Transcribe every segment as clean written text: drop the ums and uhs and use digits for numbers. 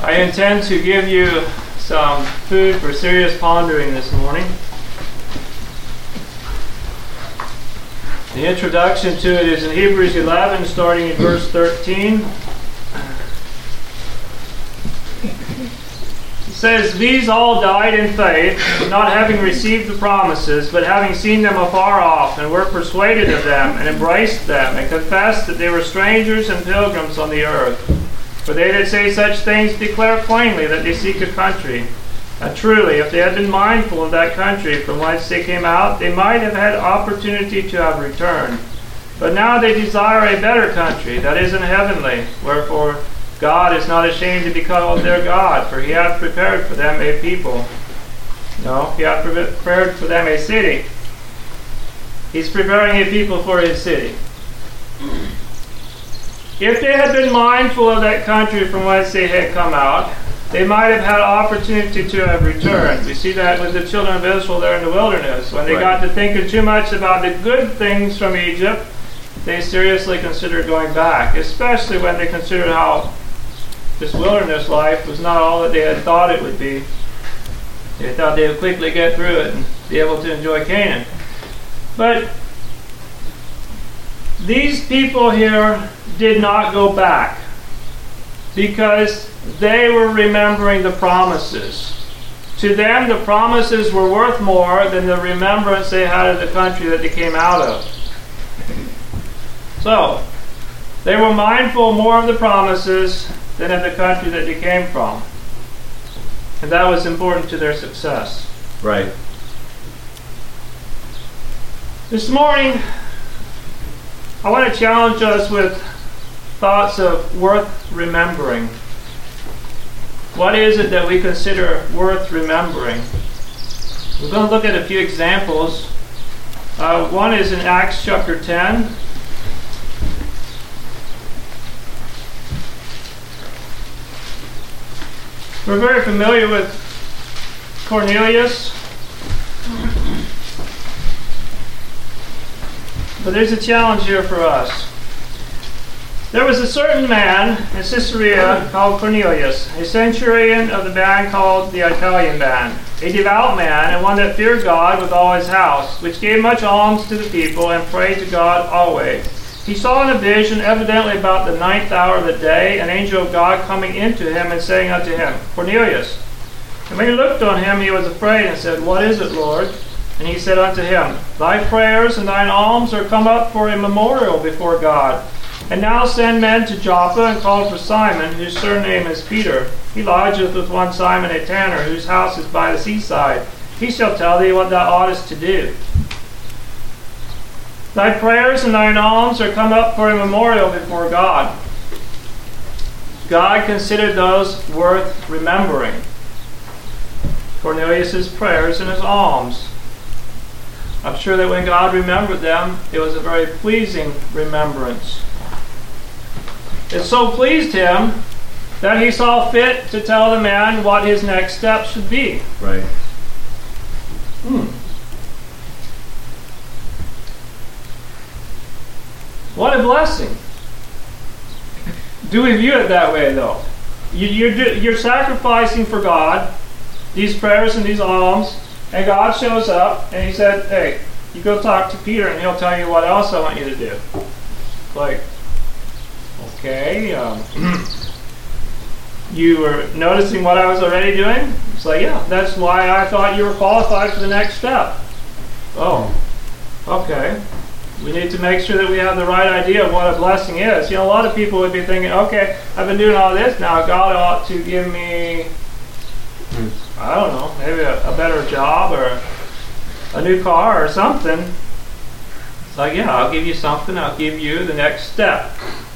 I intend to give you some food for serious pondering this morning. The introduction to it is in Hebrews 11, starting in verse 13. It says, "These all died in faith, not having received the promises, but having seen them afar off, and were persuaded of them, and embraced them, and confessed that they were strangers and pilgrims on the earth. For they that say such things declare plainly that they seek a country. And truly, if they had been mindful of that country from whence they came out, they might have had opportunity to have returned. But now they desire a better country, that is in heavenly. Wherefore God is not ashamed to be called their God, for he hath prepared for them a people." No, he hath prepared for them a city. He's preparing a people for his city. If they had been mindful of that country from whence they had come out, they might have had opportunity to have returned. We see that with the children of Israel there in the wilderness. When they got to thinking too much about the good things from Egypt, they seriously considered going back, especially when they considered how this wilderness life was not all that they had thought it would be. They thought they would quickly get through it and be able to enjoy Canaan. But these people here did not go back because they were remembering the promises. To them, the promises were worth more than the remembrance they had of the country that they came out of. So, they were mindful more of the promises than of the country that they came from. And that was important to their success. Right. This morning, I want to challenge us with thoughts of worth remembering. What is it that we consider worth remembering? We're going to look at a few examples. One is in Acts chapter 10. We're very familiar with Cornelius. But there's a challenge here for us. There was a certain man in Caesarea called Cornelius, a centurion of the band called the Italian band, a devout man and one that feared God with all his house, which gave much alms to the people and prayed to God always. He saw in a vision, evidently about the 9th hour of the day, an angel of God coming into him and saying unto him, "Cornelius." And when he looked on him, he was afraid and said, "What is it, Lord?" And he said unto him, "Thy prayers and thine alms are come up for a memorial before God. And now send men to Joppa and call for Simon, whose surname is Peter. He lodgeth with one Simon a tanner, whose house is by the seaside. He shall tell thee what thou oughtest to do." Thy prayers and thine alms are come up for a memorial before God. God considered those worth remembering. Cornelius' prayers and his alms. I'm sure that when God remembered them, it was a very pleasing remembrance. It so pleased him that he saw fit to tell the man what his next step should be. Right. What a blessing. Do we view it that way, though? You're sacrificing for God these prayers and these alms, and God shows up and he said, "Hey, you go talk to Peter and he'll tell you what else I want you to do." Like, okay, you were noticing what I was already doing? It's like, yeah, that's why I thought you were qualified for the next step. Oh, okay. We need to make sure that we have the right idea of what a blessing is. You know, a lot of people would be thinking, okay, I've been doing all this, now God ought to give me, I don't know, maybe a better job or a new car or something. It's like, yeah, I'll give you something, I'll give you the next step.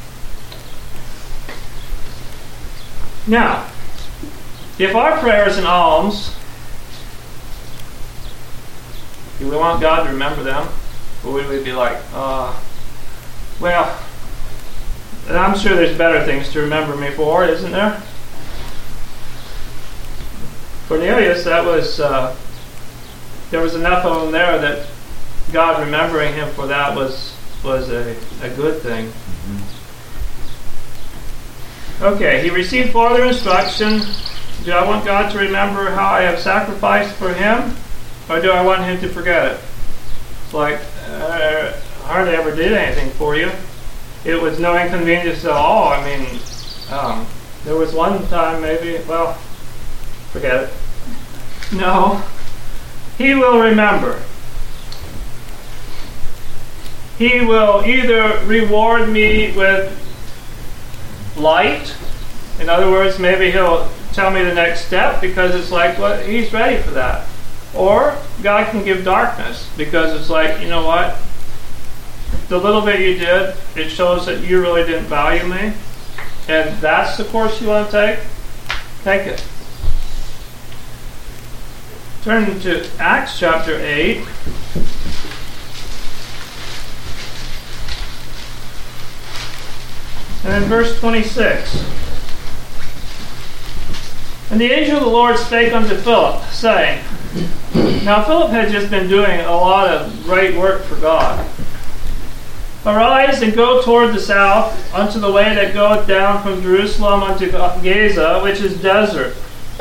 Now, if our prayers and alms, do we want God to remember them? Or would we be like, well, and I'm sure there's better things to remember me for, isn't there? Cornelius, that was, there was enough of him there that God remembering him for that was a good thing. Okay, he received further instruction. Do I want God to remember how I have sacrificed for him? Or do I want him to forget it? It's like, I hardly ever did anything for you. It was no inconvenience at all. I mean, there was one time maybe, well, forget it. No, he will remember. He will either reward me with light. In other words, maybe he'll tell me the next step because it's like, well, he's ready for that. Or God can give darkness because it's like, you know what? The little bit you did, it shows that you really didn't value me. And that's the course you want to take? Take it. Turn to Acts chapter 8. And in verse 26. And the angel of the Lord spake unto Philip, saying, now Philip had just been doing a lot of great work for God. Arise and go toward the south unto the way that goeth down from Jerusalem unto Gaza, which is desert.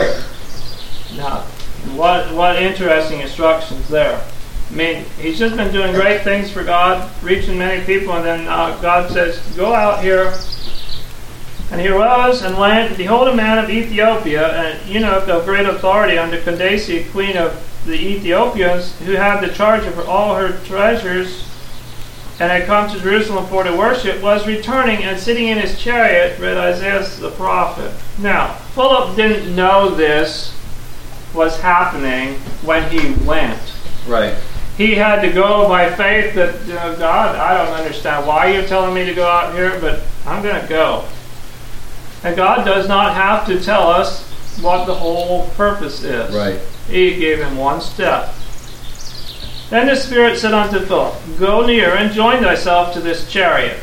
Now, what interesting instructions there. I mean, he's just been doing great things for God, reaching many people, and then God says, go out here. And he arose and went, behold, a man of Ethiopia, an eunuch of great authority under Candace, queen of the Ethiopians, who had the charge of all her treasures, and had come to Jerusalem for to worship, was returning and sitting in his chariot, read Isaiah the prophet. Now, Philip didn't know this was happening when he went. Right. He had to go by faith that, God, I don't understand why you're telling me to go out here, but I'm going to go. And God does not have to tell us what the whole purpose is. Right. He gave him one step. Then the Spirit said unto Philip, go near and join thyself to this chariot.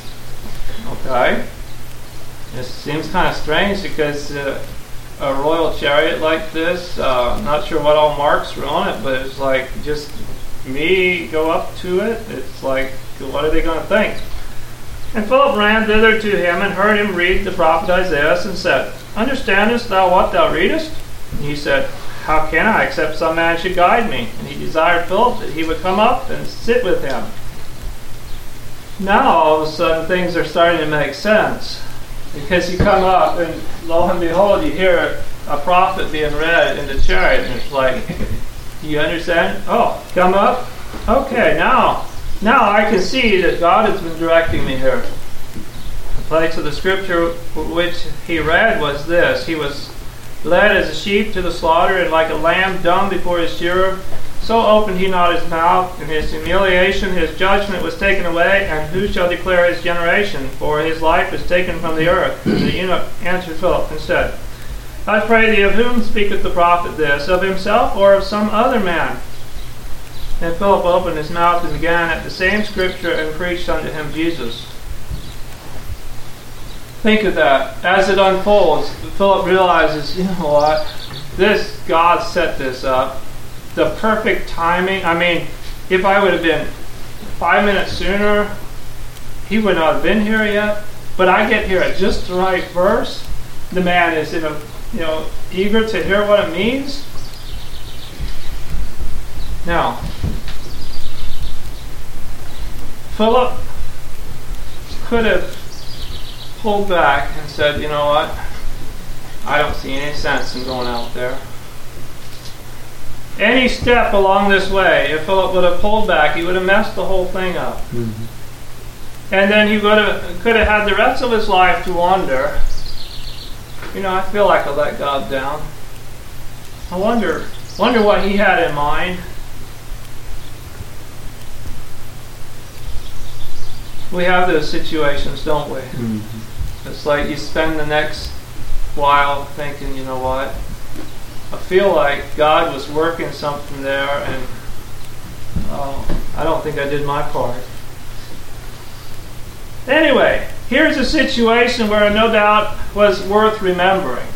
Okay. This seems kind of strange because a royal chariot like this, not sure what all marks were on it, but it's like just me go up to it. It's like, what are they going to think? And Philip ran thither to him and heard him read the prophet Isaiah and said, understandest thou what thou readest? And he said, how can I, except some man should guide me? And he desired Philip that he would come up and sit with him. Now all of a sudden things are starting to make sense. Because you come up and lo and behold you hear a prophet being read in the chariot. And it's like, you understand? Oh, come up? Okay, now I can see that God has been directing me here. The place of the scripture which he read was this. He was led as a sheep to the slaughter, and like a lamb dumb before his shearer, so opened he not his mouth. In his humiliation his judgment was taken away, and who shall declare his generation? For his life is taken from the earth. And the eunuch answered Philip and said, I pray thee, of whom speaketh the prophet this? Of himself or of some other man? And Philip opened his mouth and began at the same scripture and preached unto him Jesus. Think of that. As it unfolds, Philip realizes, you know what? God set this up. The perfect timing. I mean, if I would have been 5 minutes sooner, he would not have been here yet. But I get here at just the right verse. The man is eager to hear what it means. Now, Philip could have pulled back and said, you know what? I don't see any sense in going out there. Any step along this way, if Philip would have pulled back, he would have messed the whole thing up. Mm-hmm. And then he could have had the rest of his life to wonder, I feel like I let God down. I wonder what he had in mind. We have those situations, don't we? Mm-hmm. It's like you spend the next while thinking, you know what? I feel like God was working something there, and I don't think I did my part. Anyway, here's a situation where no doubt was worth remembering.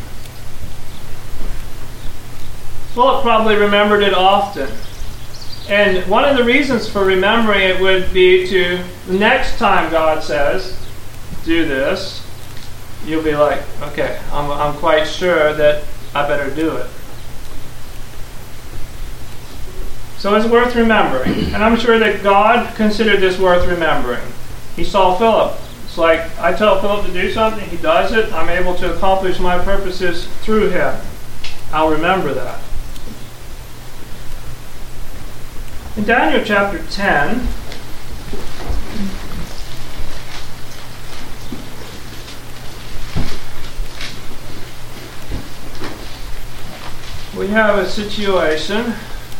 Philip probably remembered it often. And one of the reasons for remembering it would be to, the next time God says, do this, you'll be like, okay, I'm quite sure that I better do it. So it's worth remembering. And I'm sure that God considered this worth remembering. He saw Philip. It's like, I tell Philip to do something, he does it, I'm able to accomplish my purposes through him. I'll remember that. In Daniel chapter 10, we have a situation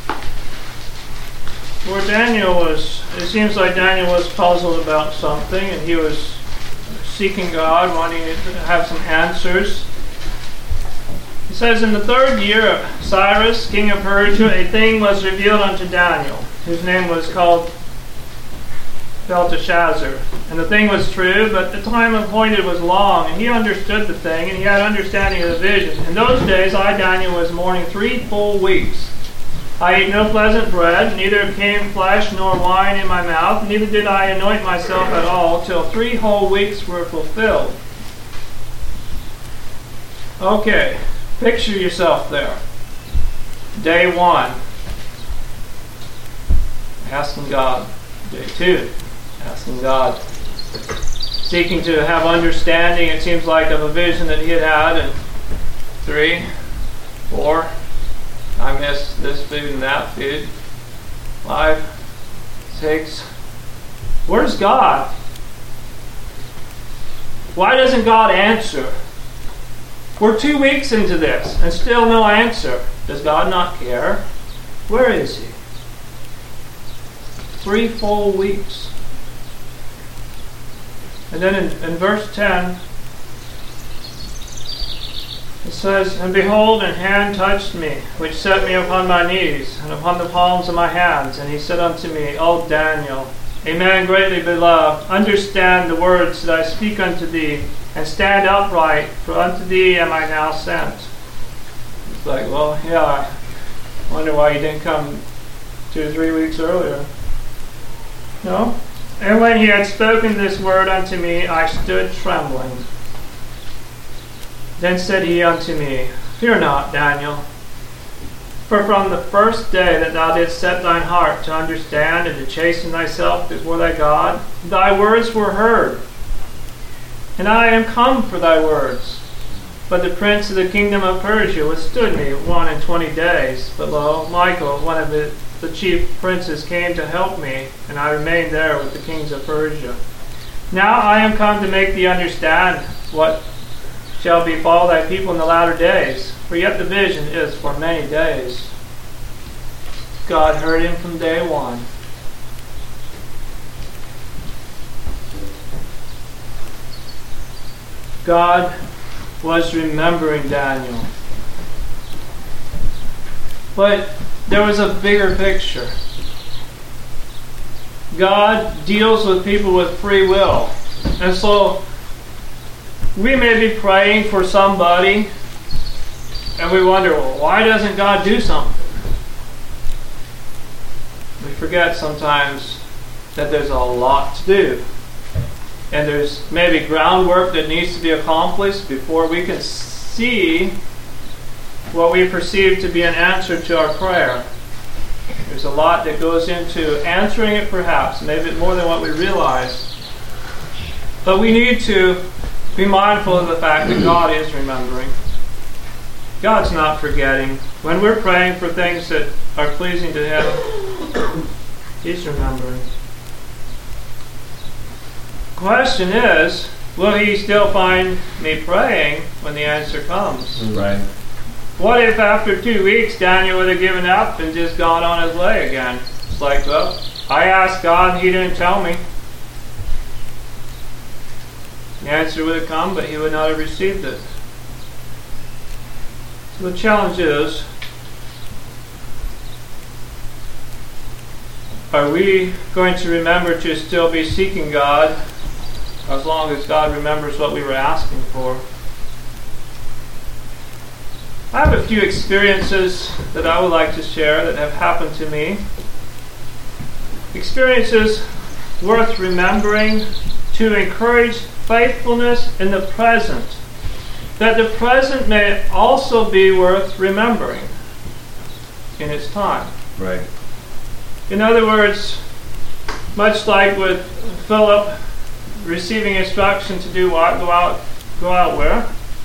where it seems like Daniel was puzzled about something, and he was seeking God, wanting to have some answers. It says, in the 3rd year of Cyrus, king of Persia, a thing was revealed unto Daniel, whose name was called Belteshazzar. And the thing was true, but the time appointed was long, and he understood the thing, and he had understanding of the vision. In those days I, Daniel, was mourning 3 full weeks. I ate no pleasant bread, neither came flesh nor wine in my mouth, neither did I anoint myself at all, till 3 whole weeks were fulfilled. Okay, picture yourself there. Day 1, asking God. Day 2, asking God. Seeking to have understanding, it seems like, of a vision that he had. And 3, 4, I missed this food and that food. 5, 6. Where's God? Why doesn't God answer? We're 2 weeks into this and still no answer. Does God not care? Where is he? 3 full weeks. And then in verse 10, it says, and behold, an hand touched me, which set me upon my knees, and upon the palms of my hands. And he said unto me, O Daniel, a man greatly beloved, understand the words that I speak unto thee, and stand upright, for unto thee am I now sent. It's like, well, yeah, I wonder why he didn't come 2 or 3 weeks earlier. No? And when he had spoken this word unto me, I stood trembling. Then said he unto me, Fear not, Daniel, for from the first day that thou didst set thine heart to understand and to chasten thyself before thy God, thy words were heard. And I am come for thy words. But the prince of the kingdom of Persia withstood me 21 days. But lo, Michael, one of the chief princes, came to help me, and I remained there with the kings of Persia. Now I am come to make thee understand what shall befall thy people in the latter days. For yet the vision is for many days. God heard him from day 1. God was remembering Daniel. But there was a bigger picture. God deals with people with free will. And so we may be praying for somebody and we wonder, well, why doesn't God do something? We forget sometimes that there's a lot to do. And there's maybe groundwork that needs to be accomplished before we can see what we perceive to be an answer to our prayer. There's a lot that goes into answering it, perhaps, maybe more than what we realize. But we need to be mindful of the fact that God is remembering. God's not forgetting. When we're praying for things that are pleasing to Him, He's remembering. The question is, will He still find me praying when the answer comes? Right. What if after 2 weeks Daniel would have given up and just gone on his way again? It's like, well, I asked God and He didn't tell me. The answer would have come, but he would not have received it. So the challenge is, are we going to remember to still be seeking God as long as God remembers what we were asking for? I have a few experiences that I would like to share that have happened to me. Experiences worth remembering to encourage faithfulness in the present, that the present may also be worth remembering in its time. Right. In other words, much like with Philip receiving instruction to do what? Go out where?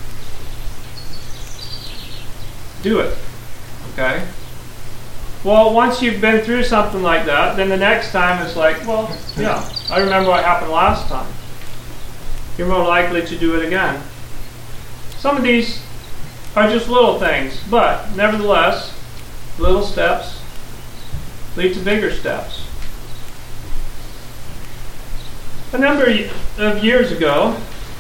Do it. Okay? Well, once you've been through something like that, then the next time it's like, well, yeah, I remember what happened last time. You're more likely to do it again. Some of these are just little things, but nevertheless, little steps lead to bigger steps. A number of years ago,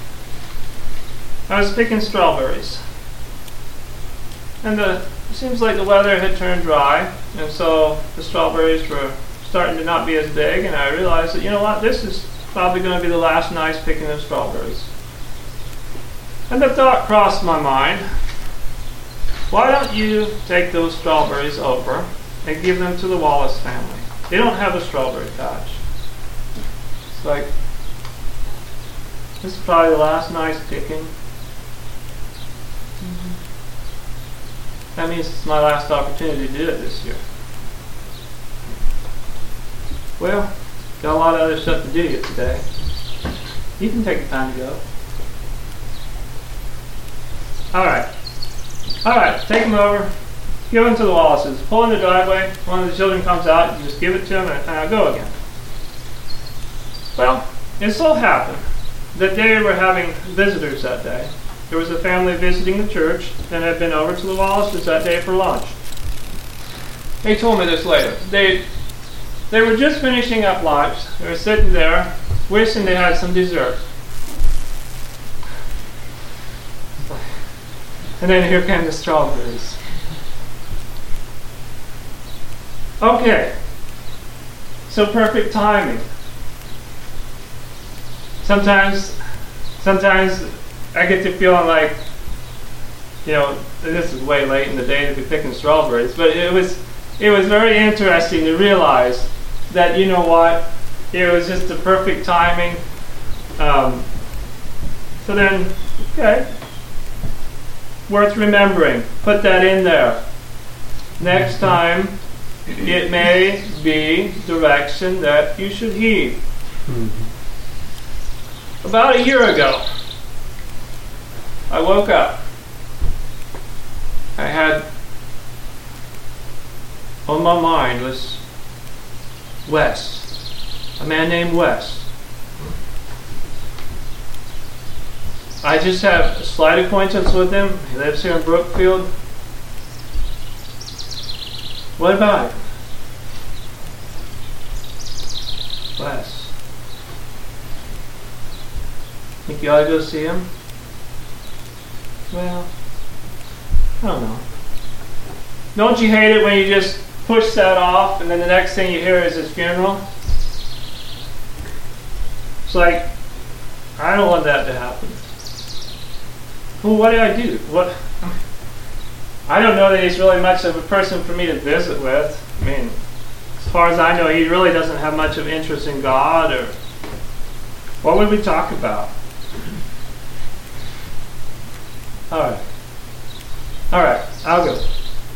I was picking strawberries. And it seems like the weather had turned dry, and so the strawberries were starting to not be as big, and I realized that, you know what, this is probably going to be the last nice picking of strawberries. And the thought crossed my mind, why don't you take those strawberries over and give them to the Wallace family? They don't have a strawberry patch. It's like, this is probably the last nice picking. That means it's my last opportunity to do it this year. Well, got a lot of other stuff to do yet today. You can take the time to go. Alright, take them over. Give them to the Wallaces. Pull in the driveway. One of the children comes out. You just give it to them and I'll go again. Well, it so happened that they were having visitors that day. There was a family visiting the church and had been over to the Wallaces that day for lunch. They told me this later. They were just finishing up lunch. They were sitting there wishing they had some dessert. And then here came the strawberries. Okay. So perfect timing. Sometimes I get to feeling like, you know, this is way late in the day to be picking strawberries, but it was very interesting to realize that, you know what, it was just the perfect timing. So then, okay, worth remembering. Put that in there. Next time, it may be direction that you should heed. About a year ago, I woke up. I had on my mind was Wes, a man named Wes. I just have a slight acquaintance with him. He lives here in Brookfield. What about him? Wes. Think you ought to go see him? Well, I don't know. Don't you hate it when you just push that off and then the next thing you hear is his funeral? It's like, I don't want that to happen. Well, what did I do? What? I don't know that he's really much of a person for me to visit with. I mean, as far as I know, he really doesn't have much of interest in God, or what would we talk about? Alright, I'll go.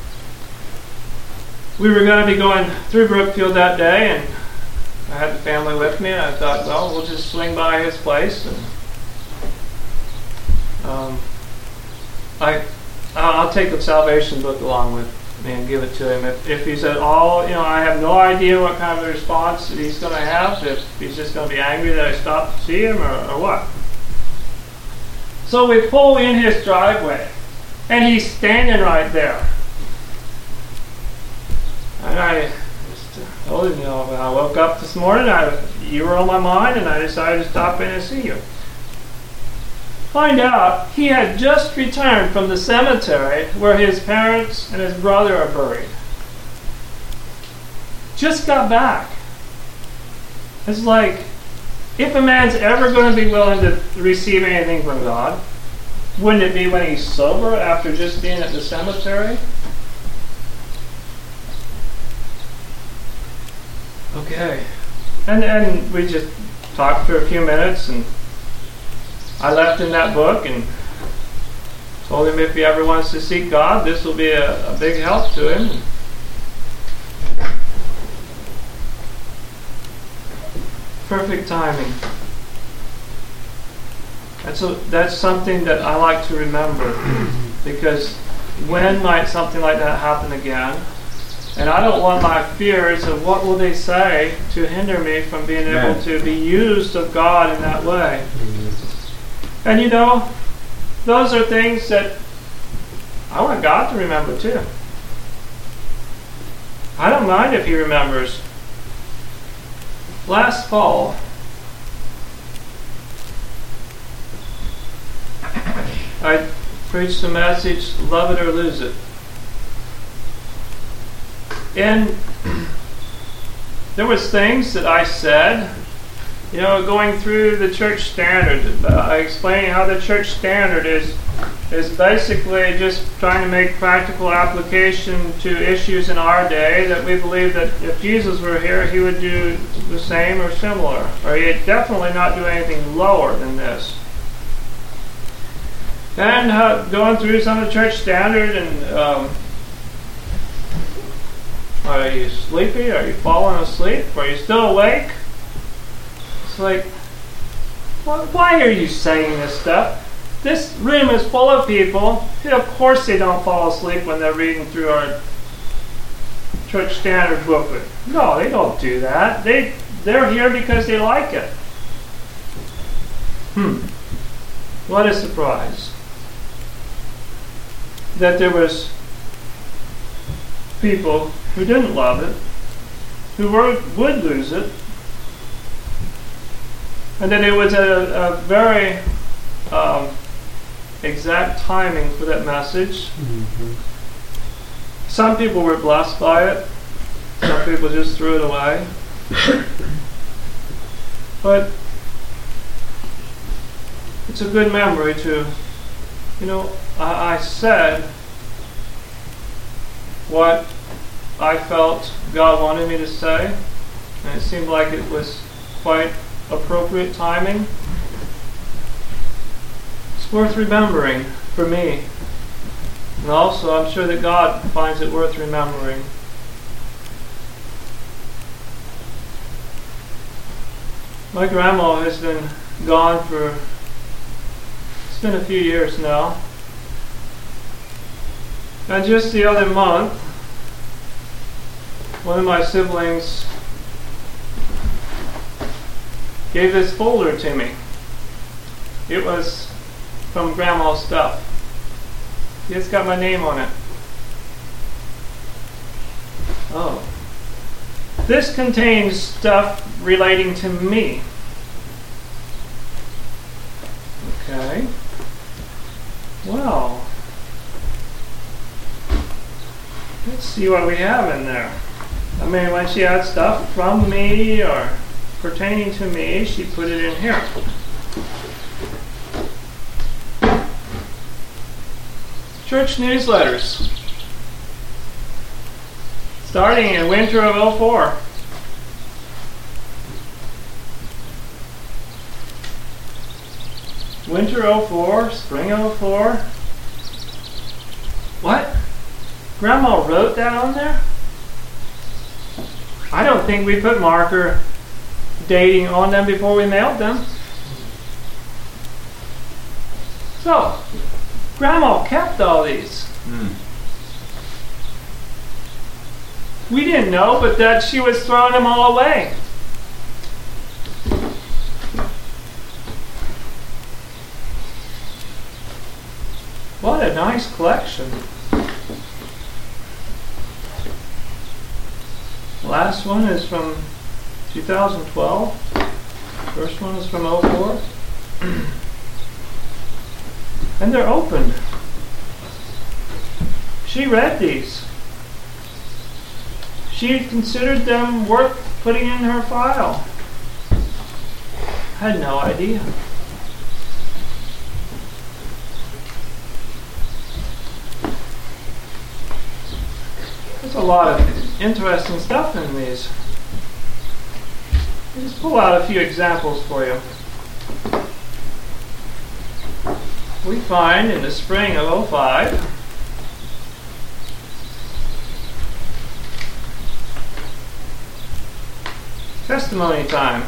We were going to be going through Brookfield that day, and I had the family with me, and I thought, well, we'll just swing by his place, and I'll take the salvation book along with me and give it to him. If he's at all, you know, I have no idea what kind of a response he's going to have, if he's just going to be angry that I stopped to see him, or what. So we pull in his driveway, and he's standing right there. And I just told him, you know, when I woke up this morning, you were on my mind, and I decided to stop in and see you. Find out he had just returned from the cemetery where his parents and his brother are buried. Just got back. It's like, if a man's ever going to be willing to receive anything from God, wouldn't it be when he's sober after just being at the cemetery? Okay. And we just talked for a few minutes, and I left him that book and told him if he ever wants to seek God, this will be a big help to him. Perfect timing. That's something that I like to remember, because when might something like that happen again? And I don't want my fears of what will they say to hinder me from being able to be used of God in that way. And you know, those are things that I want God to remember too. I don't mind if He remembers. Last fall, I preached a message, Love It or Lose It. And there was things that I said, you know, going through the church standard, explaining how the church standard is basically just trying to make practical application to issues in our day, that we believe that if Jesus were here, He would do the same or similar, or He'd definitely not do anything lower than this. And going through some of the church standard, and are you sleepy? Are you falling asleep? Are you still awake? It's like, why are you saying this stuff? This room is full of people. Of course they don't fall asleep when they're reading through our church standard booklet. No, they don't do that. They're here because they like it. What a surprise. That there was people who didn't love it, who would lose it, and that it was a very exact timing for that message. Some people were blessed by it. Some people just threw it away. But it's a good memory to, you know, I said what I felt God wanted me to say, and it seemed like it was quite appropriate timing. It's worth remembering for me. And also, I'm sure that God finds it worth remembering. My grandma has been gone for, it's been a few years now. And just the other month, one of my siblings gave this folder to me. It was from Grandma's stuff. It's got my name on it. Oh. This contains stuff relating to me. Okay. Well, let's see what we have in there. I mean, when she had stuff from me or pertaining to me, she put it in here. Church newsletters. Starting in winter of 2004. Winter 2004, spring 2004. What? Grandma wrote that on there? I don't think we put marker dating on them before we mailed them. So, Grandma kept all these. We didn't know, but that she was throwing them all away. What a nice collection. The last one is from 2012. First one is from 2004. And they're opened. She read these. She considered them worth putting in her file. I had no idea. There's a lot of interesting stuff in these. I'll just pull out a few examples for you. we find in the spring of '05, testimony time.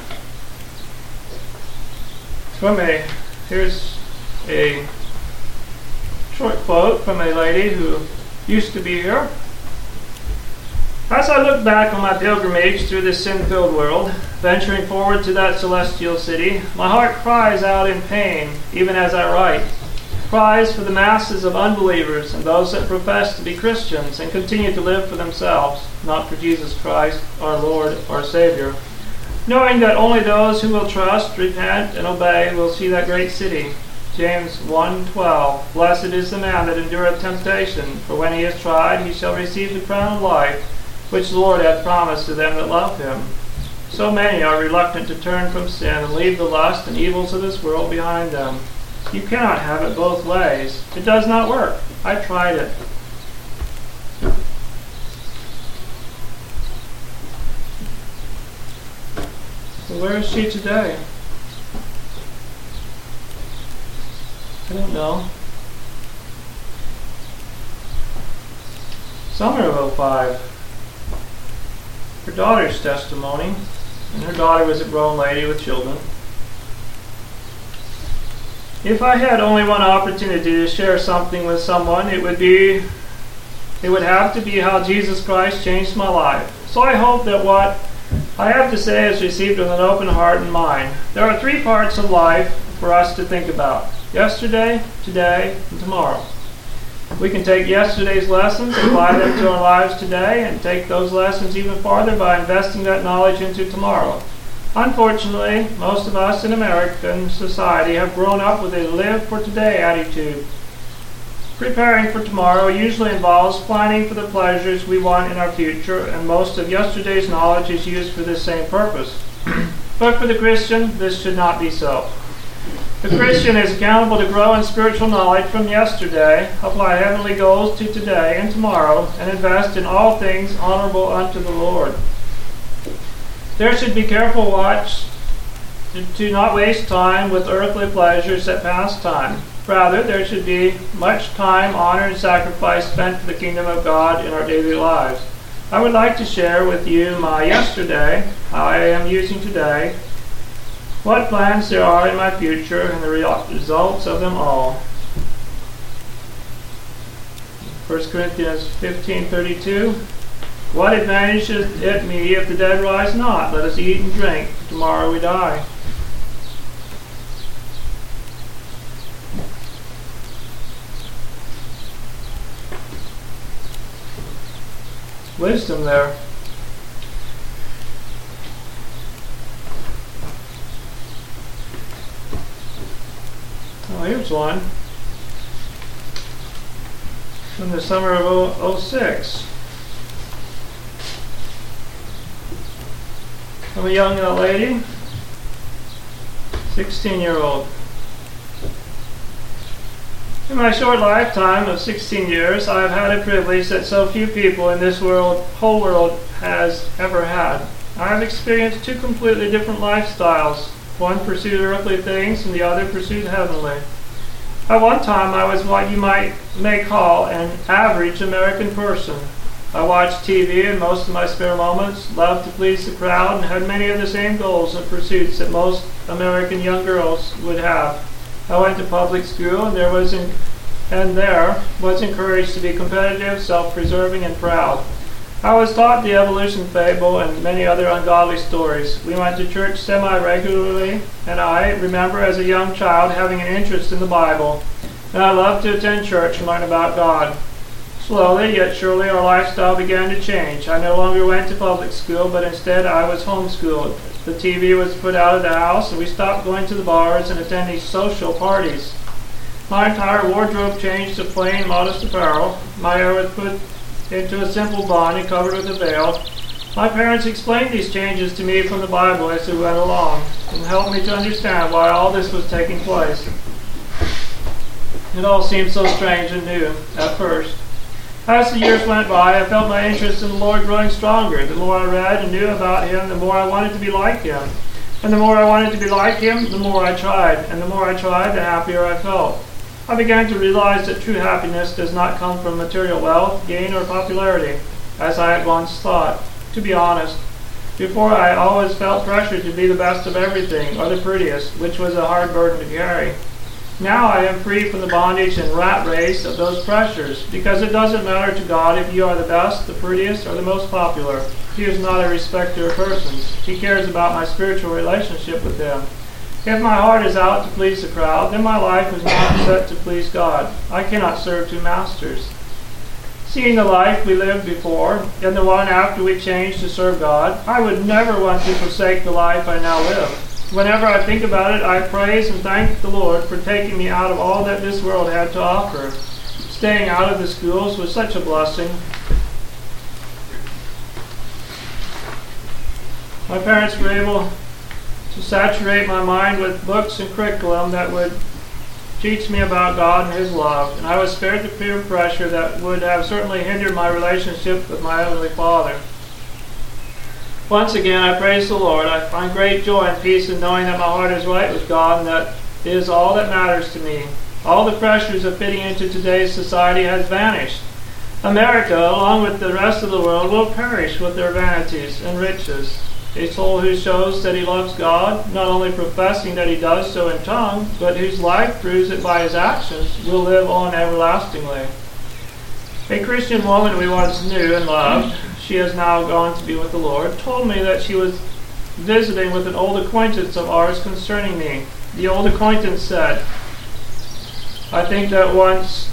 Here's a short quote from a lady who used to be here. As I look back on my pilgrimage through this sin-filled world, venturing forward to that celestial city, my heart cries out in pain, even as I write. Cries for the masses of unbelievers and those that profess to be Christians and continue to live for themselves, not for Jesus Christ, our Lord, our Savior. Knowing that only those who will trust, repent, and obey will see that great city. James 1:12. Blessed is the man that endureth temptation, for when he is tried, he shall receive the crown of life, which the Lord hath promised to them that love him. So many are reluctant to turn from sin and leave the lust and evils of this world behind them. You cannot have it both ways. It does not work. I tried it. So where is she today? I don't know. Summer of '05. Her daughter's testimony, and her daughter was a grown lady with children. If I had only one opportunity to share something with someone, it would have to be how Jesus Christ changed my life. So I hope that what I have to say is received with an open heart and mind. There are 3 parts of life for us to think about: yesterday, today, and tomorrow. We can take yesterday's lessons, apply them to our lives today, and take those lessons even farther by investing that knowledge into tomorrow. Unfortunately, most of us in American society have grown up with a live for today attitude. Preparing for tomorrow usually involves planning for the pleasures we want in our future, and most of yesterday's knowledge is used for this same purpose. But for the Christian, this should not be so. The Christian is accountable to grow in spiritual knowledge from yesterday, apply heavenly goals to today and tomorrow, and invest in all things honorable unto the Lord. There should be careful watch to not waste time with earthly pleasures that pass time. Rather, there should be much time, honor, and sacrifice spent for the kingdom of God in our daily lives. I would like to share with you my yesterday, how I am using today, what plans there are in my future, and the results of them all. 1 Corinthians 15:32. What advantageth it me if the dead rise not? Let us eat and drink, tomorrow we die. Wisdom there. Oh, here's one from the summer of '06. I'm a young lady, 16-year-old. In my short lifetime of 16 years, I have had a privilege that so few people in this whole world has ever had. I have experienced 2 completely different lifestyles. One pursued earthly things and the other pursued heavenly. At one time, I was what you may call an average American person. I watched TV in most of my spare moments, loved to please the crowd, and had many of the same goals and pursuits that most American young girls would have. I went to public school, and there was encouraged to be competitive, self-preserving, and proud. I was taught the evolution fable and many other ungodly stories. We went to church semi-regularly, and I remember as a young child having an interest in the Bible, and I loved to attend church and learn about God. Slowly, yet surely, our lifestyle began to change. I no longer went to public school, but instead I was homeschooled. The TV was put out of the house, and we stopped going to the bars and attending social parties. My entire wardrobe changed to plain, modest apparel. My hair was put into a simple bun and covered with a veil. My parents explained these changes to me from the Bible as we went along, and helped me to understand why all this was taking place. It all seemed so strange and new at first. As the years went by, I felt my interest in the Lord growing stronger. The more I read and knew about Him, the more I wanted to be like Him. And the more I wanted to be like Him, the more I tried. And the more I tried, the happier I felt. I began to realize that true happiness does not come from material wealth, gain, or popularity, as I had once thought. To be honest, before I always felt pressure to be the best of everything, or the prettiest, which was a hard burden to carry. Now I am free from the bondage and rat race of those pressures, because it doesn't matter to God if you are the best, the prettiest, or the most popular. He is not a respecter of persons. He cares about my spiritual relationship with Him. If my heart is out to please the crowd, then my life is not set to please God. I cannot serve two masters. Seeing the life we lived before, and the one after we changed to serve God, I would never want to forsake the life I now live. Whenever I think about it, I praise and thank the Lord for taking me out of all that this world had to offer. Staying out of the schools was such a blessing. My parents were able to saturate my mind with books and curriculum that would teach me about God and His love, and I was spared the peer pressure that would have certainly hindered my relationship with my Heavenly Father. Once again, I praise the Lord. I find great joy and peace in knowing that my heart is right with God and that it is all that matters to me. All the pressures of fitting into today's society has vanished. America, along with the rest of the world, will perish with their vanities and riches. A soul who shows that he loves God, not only professing that he does so in tongue, but whose life proves it by his actions, will live on everlastingly. A Christian woman we once knew and loved, she has now gone to be with the Lord, told me that she was visiting with an old acquaintance of ours concerning me. The old acquaintance said, I think that once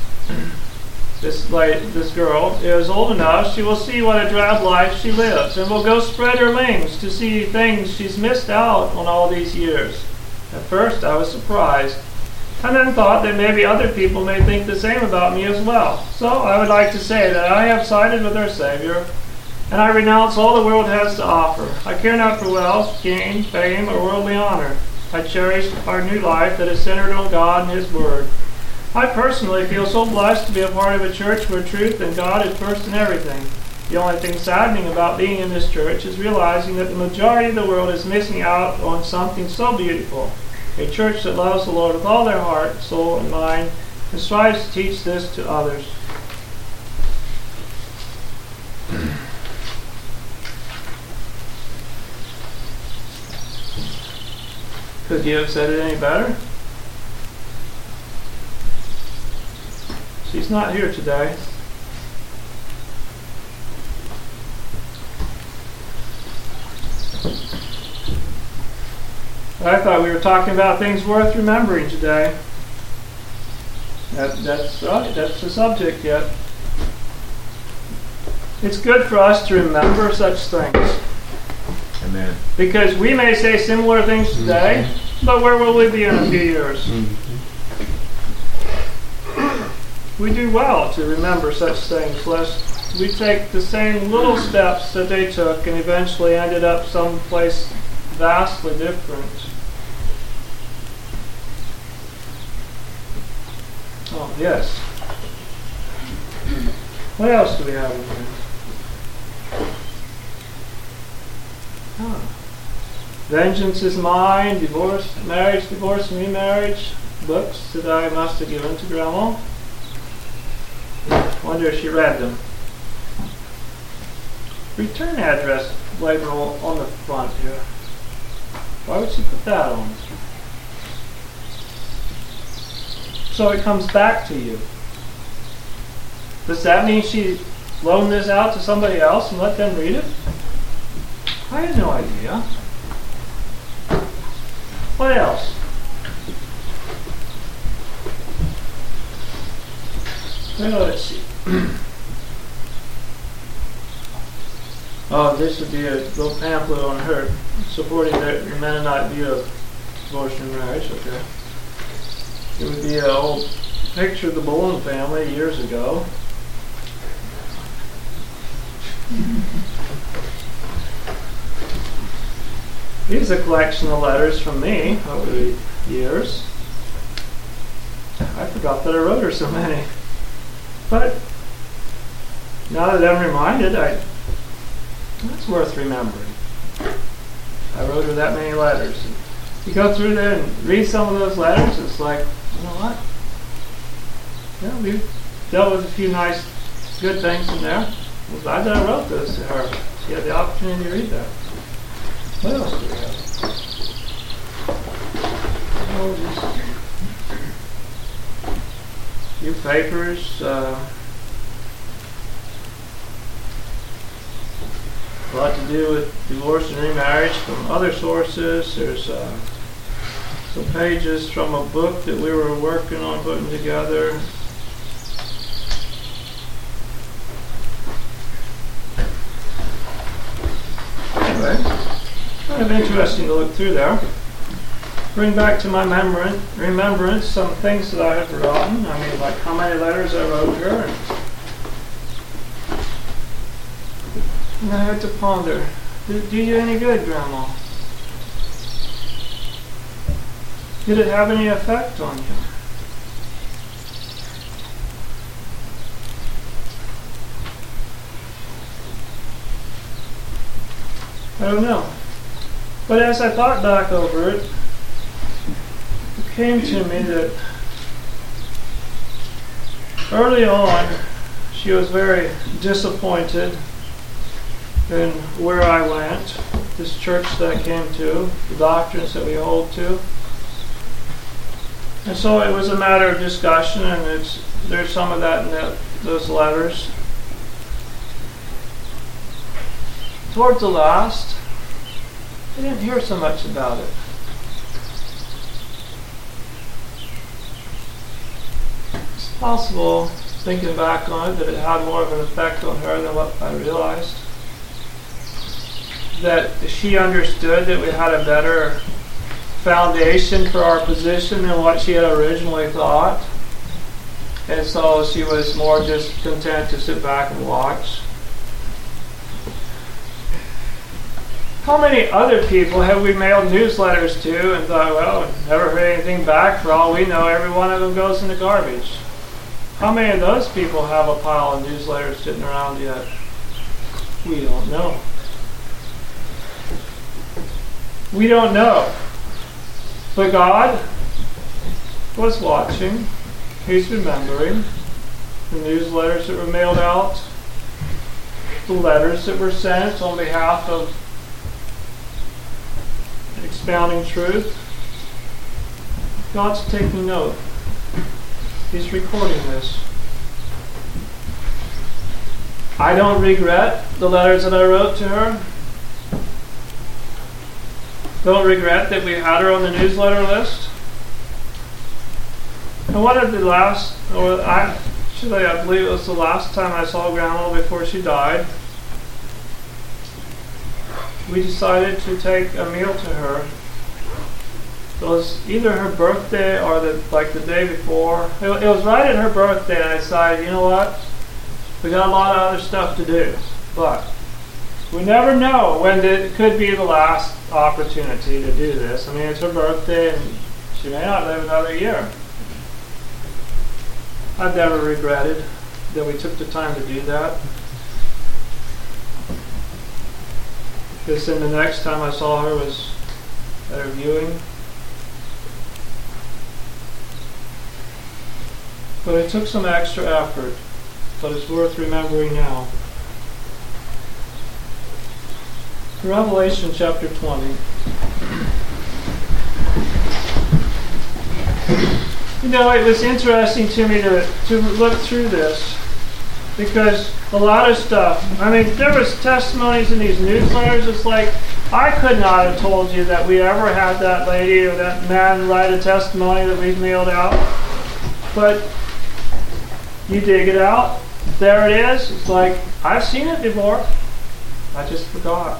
this girl is old enough, she will see what a drab life she lives, and will go spread her wings to see things she's missed out on all these years. At first I was surprised, and then thought that maybe other people may think the same about me as well. So I would like to say that I have sided with our Savior, and I renounce all the world has to offer. I care not for wealth, gain, fame, or worldly honor. I cherish our new life that is centered on God and His Word. I personally feel so blessed to be a part of a church where truth and God is first in everything. The only thing saddening about being in this church is realizing that the majority of the world is missing out on something so beautiful. A church that loves the Lord with all their heart, soul, and mind, and strives to teach this to others. Could you have said it any better? She's not here today. I thought we were talking about things worth remembering today. That's the subject yet. It's good for us to remember such things. Amen. Because we may say similar things today, but where will we be in a few years? We do well to remember such things, lest we take the same little steps that they took and eventually ended up someplace vastly different. Oh, yes. What else do we have in here? Vengeance is mine, marriage, divorce, and remarriage, books that I must have given to Grandma. Wonder if she read them. Return address label on the front here. Why would she put that on? So it comes back to you. Does that mean she loaned this out to somebody else and let them read it? I had no idea. What else? Well, let's see. Oh, this would be a little pamphlet on her supporting the Mennonite view of divorce and marriage. Okay. It would be an old picture of the Bullen family years ago. Here's a collection of letters from me over the years. I forgot that I wrote her so many. But now that I'm reminded, that's worth remembering. I wrote her that many letters. You go through there and read some of those letters, it's like, you know what? Yeah, we dealt with a few nice, good things in there. I'm glad that I wrote those to her. She had the opportunity to read that. What else do we have? Oh, just a few papers. A lot to do with divorce and remarriage from other sources. There's some pages from a book that we were working on putting together. Anyway, kind of interesting to look through there. Bring back to my remembrance some things that I had forgotten. I mean, like how many letters I wrote her. And I had to ponder, did it do you any good, Grandma? Did it have any effect on you? I don't know. But as I thought back over it, it came to me that early on she was very disappointed in where I went, this church that I came to, the doctrines that we hold to. And so it was a matter of discussion, and there's some of that in those letters. Towards the last, I didn't hear so much about it. It's possible, thinking back on it, that it had more of an effect on her than what I realized. That she understood that we had a better foundation for our position than what she had originally thought. And so she was more just content to sit back and watch. How many other people have we mailed newsletters to and thought, well, never heard anything back? For all we know, every one of them goes in the garbage. How many of those people have a pile of newsletters sitting around yet? We don't know. We don't know. But God was watching. He's remembering the newsletters that were mailed out, the letters that were sent on behalf of expounding truth. God's taking note. He's recording this. I don't regret the letters that I wrote to her. Don't regret that we had her on the newsletter list. And one of the last, I believe it was the last time I saw Grandma before she died, we decided to take a meal to her. It was either her birthday or the day before. It was right at her birthday, and I decided, you know what? We got a lot of other stuff to do, but we never know when it could be the last opportunity to do this. I mean, it's her birthday, and she may not live another year. I've never regretted that we took the time to do that. Because then the next time I saw her was at her viewing. But it took some extra effort, but it's worth remembering now. Revelation chapter 20. You know, it was interesting to me to look through this, because a lot of stuff, I mean, there was testimonies in these newsletters. It's like, I could not have told you that we ever had that lady or that man write a testimony that we've mailed out. But you dig it out, there it is. It's like, I've seen it before. I just forgot.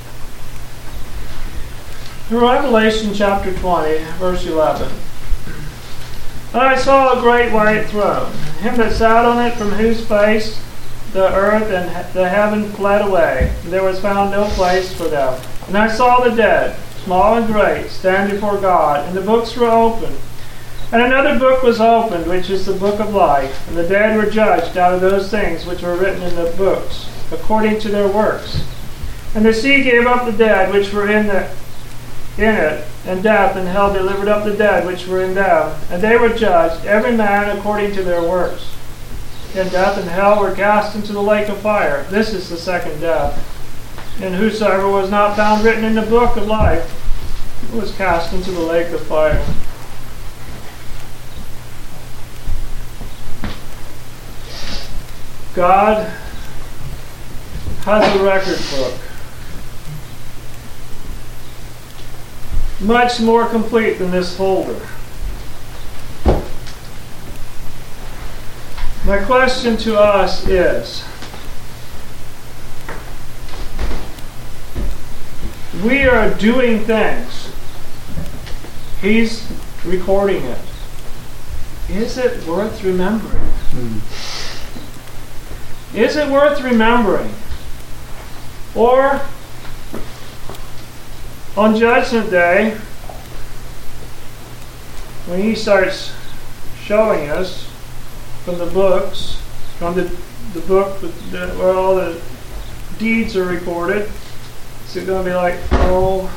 Revelation chapter 20, verse 11. And I saw a great white throne, him that sat on it, from whose face the earth and the heaven fled away, and there was found no place for them. And I saw the dead, small and great, stand before God, and the books were opened. And another book was opened, which is the book of life. And the dead were judged out of those things which were written in the books, according to their works. And the sea gave up the dead which were in in it, and death and hell delivered up the dead which were in them, and they were judged, every man according to their works. And death and hell were cast into the lake of fire. This is the second death. And whosoever was not found written in the book of life was cast into the lake of fire. God has a record book, much more complete than this folder. My question to us is, we are doing things. He's recording it. Is it worth remembering? Is it worth remembering? Or, on Judgment Day, when he starts showing us from the books, from the book where all the deeds are recorded, is it going to be like, oh,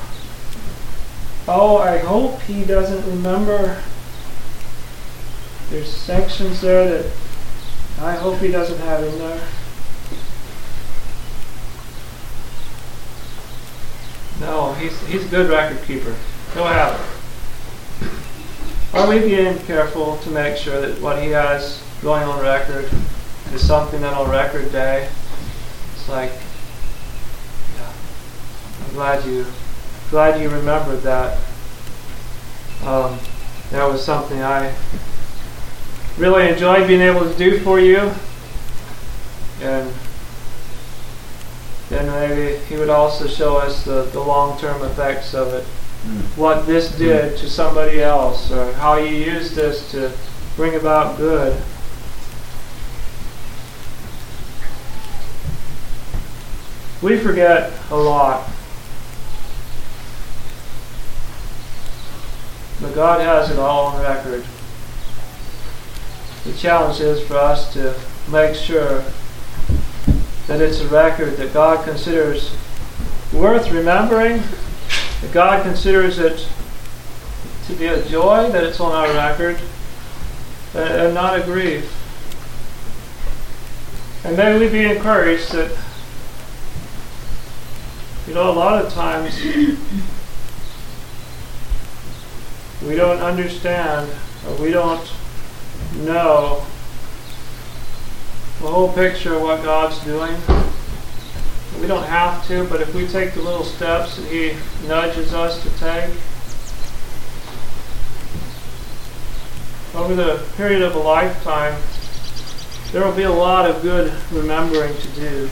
I hope he doesn't remember. There's sections there that I hope he doesn't have in there. No, he's a good record keeper. He'll have it. Are we being careful to make sure that what he has going on record is something that on record day, it's like, yeah, I'm glad you remembered that. That was something I really enjoyed being able to do for you. And then maybe he would also show us the long-term effects of it. What this did to somebody else, or how you used this to bring about good. We forget a lot. But God has it all on record. The challenge is for us to make sure that it's a record that God considers worth remembering, that God considers it to be a joy that it's on our record, and not a grief. And may we be encouraged that, a lot of times we don't understand, or we don't know the whole picture of what God's doing. We don't have to, but if we take the little steps that He nudges us to take, over the period of a lifetime, there will be a lot of good remembering to do.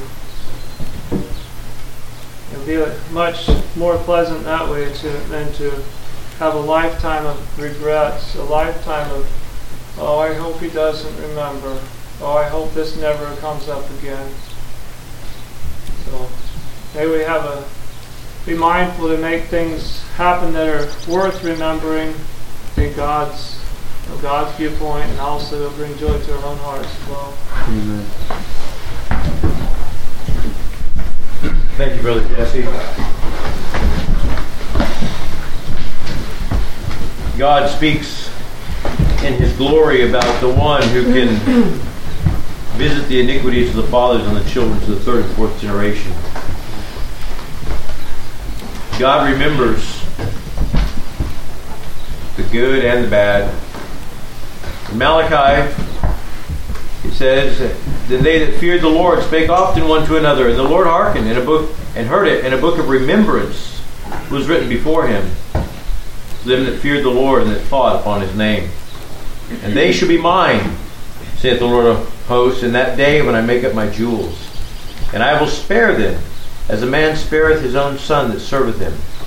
It'll be much more pleasant that way than to have a lifetime of regrets, a lifetime of, oh, I hope he doesn't remember. Oh, I hope this never comes up again. So, may we be mindful to make things happen that are worth remembering in God's viewpoint, and also bring joy to our own hearts as well. Amen. Thank you, Brother Jesse. God speaks in His glory about the one who can visit the iniquities of the fathers on the children to the third and fourth generation. God remembers the good and the bad. In Malachi, it says, "Then they that feared the Lord spake often one to another, and the Lord hearkened in a book and heard it, and a book of remembrance was written before him, to them that feared the Lord and that thought upon His name. And they shall be mine, saith the Lord of hosts, in that day when I make up my jewels. And I will spare them, as a man spareth his own son that serveth him.